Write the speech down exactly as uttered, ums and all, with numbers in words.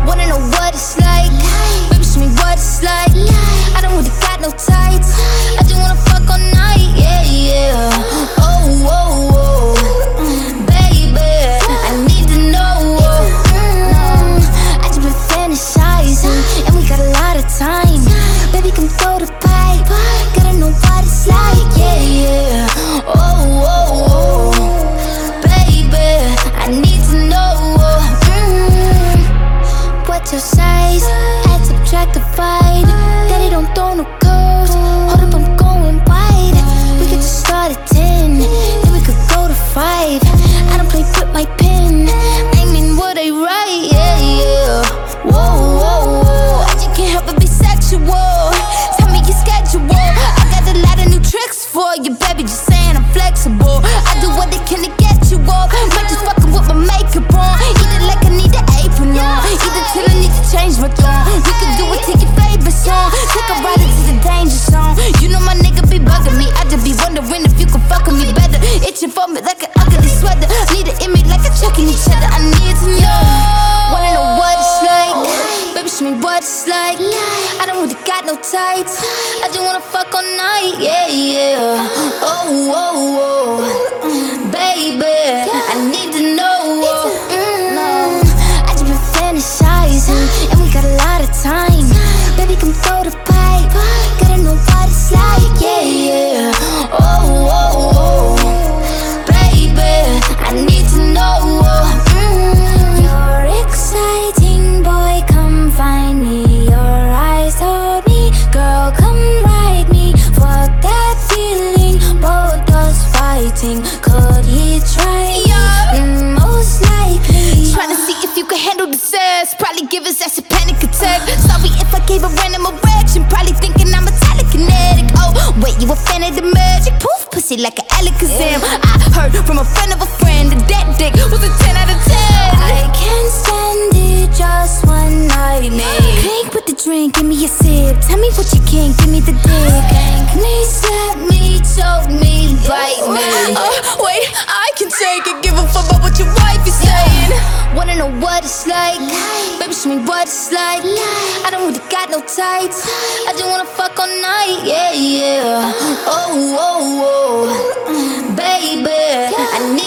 Wanna know what it's like? Baby, show me what it's like. I don't really got no tights. I just wanna fuck all night, yeah, yeah. Oh, oh, oh, baby, I need to know. Mm, I just been fantasizing, and we got a lot of time. Baby, come throw the pipe. Gotta know what it's like, yeah, yeah. Oh, oh, oh, baby, I need to know. Mm, what's your size? Add, subtract, divide. Daddy don't throw no curves. Hold up, I'm going wide. We could just start at ten, then we could go to five. I don't play with my pen. I mean what I write, yeah, yeah. Whoa, whoa, whoa. I just can't help but be sexual. Tell me your schedule. I got a lot of new tricks for you, baby. Just saying I'm flexible. I do what they can to get you off. Might just fucking with my makeup on. Either like I need the apron on, either till I need to change my tone. We can do it to your favorite song. Take a ride into the danger zone. You know my nigga be bugging me. I just be wondering if you could fuck with me better. Itching for me like an ugly sweater. Need an image like a chucking each other. I need to know. Wanna know what it's like? Baby, show me what it's like. I don't really got no tights. I just wanna fuck all night, yeah, yeah. Oh, oh, oh, baby, I need to know. Mm, I just been fantasizing, and we got a lot of time. Baby, come throw the pipe. Gotta know what it's like, yeah, yeah. Oh, oh, oh, baby, I need to know. Mm, you're exciting, boy, come find me. Your eyes told me, girl, come ride me. Fuck that feeling, both us fighting. Could he try? Yeah, mm, most likely. Trying to see if you can handle the sex. Probably give his ass a panic attack. Sorry if I gave a random erection. Probably thinking I'm a telekinetic. Oh, wait, you a fan of the magic? Poof, pussy like an Alakazam. I heard from a friend of a friend that that dick was a ten out of ten. I can't stand it, just one night, man. Crank with the drink, give me a sip. Tell me what you can, give me the dick. Spank me, slap me, choke me, bite me. Uh, wait, I can take it, give a fuck about what your wife is saying. Wanna know what it's like? Baby, show me what it's like. I don't really got no tights. I just wanna fuck all night, yeah, yeah. Oh, oh, oh, baby, I need